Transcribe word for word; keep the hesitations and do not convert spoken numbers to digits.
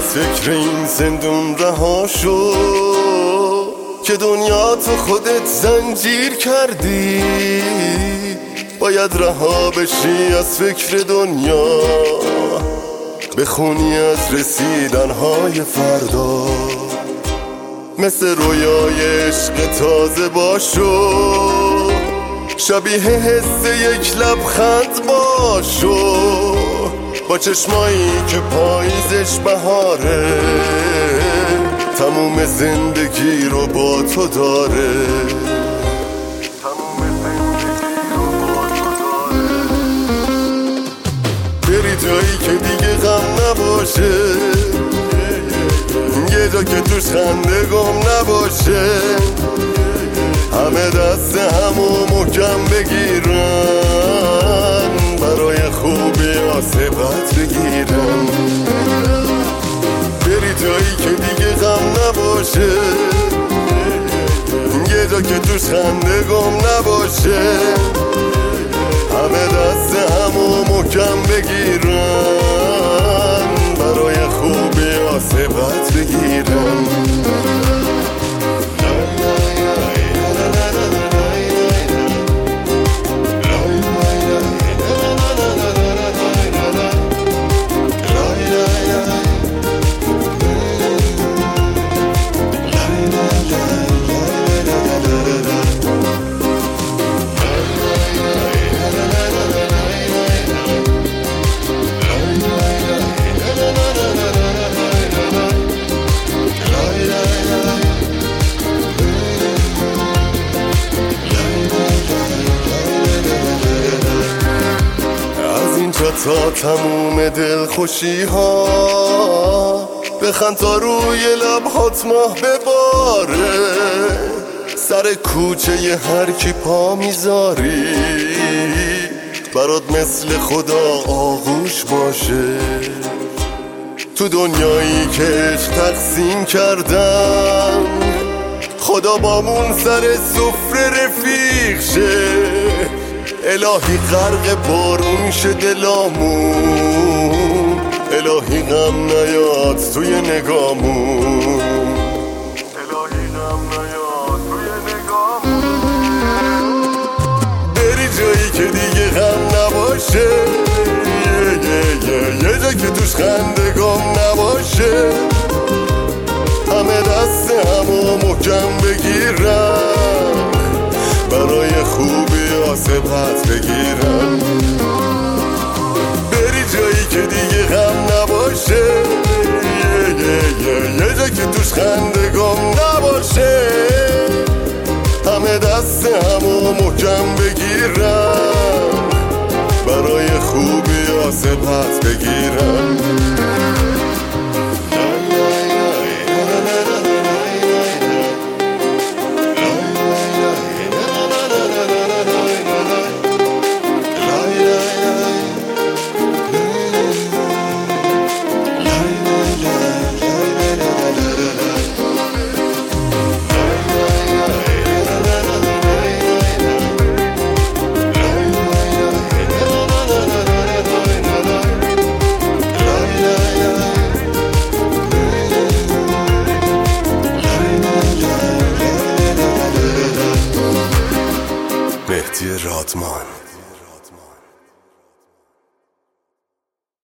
فکر این زندون رها شو که دنیا تو خودت زنجیر کردی. باید رها بشی از فکر دنیا، بخونی از رسیدنهای فردا. مثل رویای عشق تازه باشو، شبیه حس یک لبخند باشو، با چشمایی که پاییزش بهاره، تموم زندگی رو با تو داره. بری جایی که دیگه غم نباشه، یه جا که توش خنده گم نباشه، همه دست همو محکم بگیرن، برای خوبی عاصبت بگیرن. بری جایی که دیگه غم نباشه، یه جا که توش خنده گم نباشه، همه دست همو محکم بگیرن، برای خوبی عاصبت بگیرن. تا تموم دل خوشی ها، بخند تا روی لبهات ماه بباره. سر کوچه ی هر کی پا میذاری، برات مثل خدا آغوش باشه. تو دنیایی که عشق تقسیم کردن، خدا بامون سر سفره رفیق شه. الهی غرق بارون شه دلامون، الهی غم نیاد توی نگامون، الهی غم نیاد توی نگامون. بری جایی که دیگه غم نباشه، یه یه یه یه جا که توش خنده گم نباشه، همه دست همو محکم بگیرن، برای خوبی عاصبت بگیرن. بری جایی که دیگه غم نباشه، یه یه یه یه جا که توش خنده گم نباشه، همه دست همو محکم بگیرن، برای خوبی عاصبت بگیرن. مهدی رادمان.